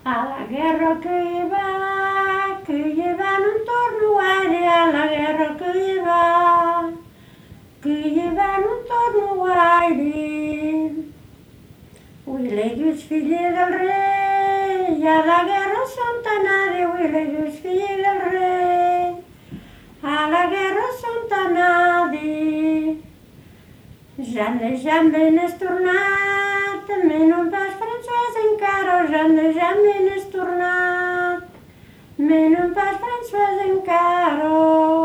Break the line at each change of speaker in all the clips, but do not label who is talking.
A la guerra que hi va no em torno gaire, a la guerra que hi va no em torno gaire. Wilejus, fill del rei, a la guerra som anade, Wilejus, fill del rei, a la guerra som anade. Ja ben és tornat, men un pas francès encara, ja ben és tornat, men un pas francès encara.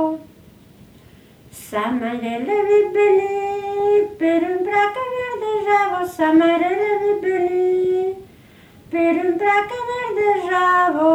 Sa mare l'ha vist venir per un prat que verdejava, sa mare l'ha vist venir per un prat que verdejava.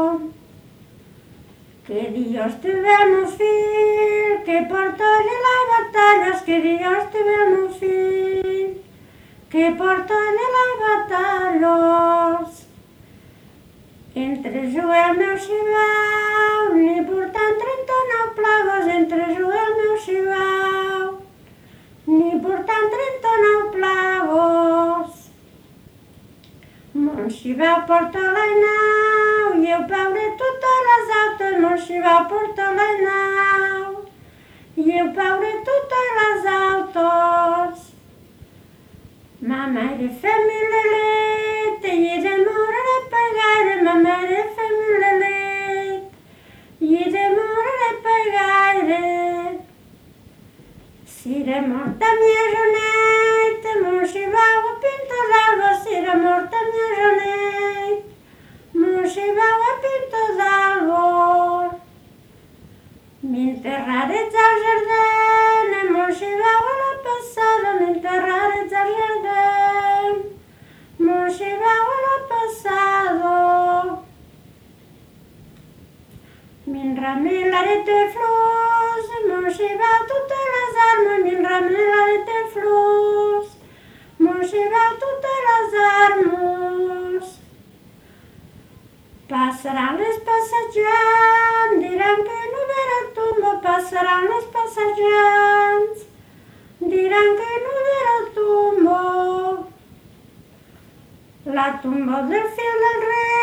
Que Dios te vea, meu fill, que porta-li les batalles, que Dios te vea, meu fill, que porta-li les batalles. Entre jugar el meu xibau, ni portant 39 plagues, entre jugar el meu xibau, ni portant 39 plagues. Mon xibau porta la nau, i eu paure totes les altes, mon xibau porta la nau, i eu paure totes les altes. Ma mare fa-mi l'elet, i de moure pagare, ma mare fa-mi l'elet, i de moure pagare. Si era morta mia Jonet, mon xibau a pinta d'alba, si era morta mia Jonet, mon xibau a pinta d'alba. M'enterrarets al jardí, mon xibau a la passada, m'enterrarets al jardí, mon xibau a la passada. M'enramelaré de flors, mon xibau totes les armes, m'enramelaré de flors, mon xibau totes les armes. Passaran les passejants, diran que no ve la tomba, passaran les passejants, diran que no ve la tomba. La tomba del fill del rei,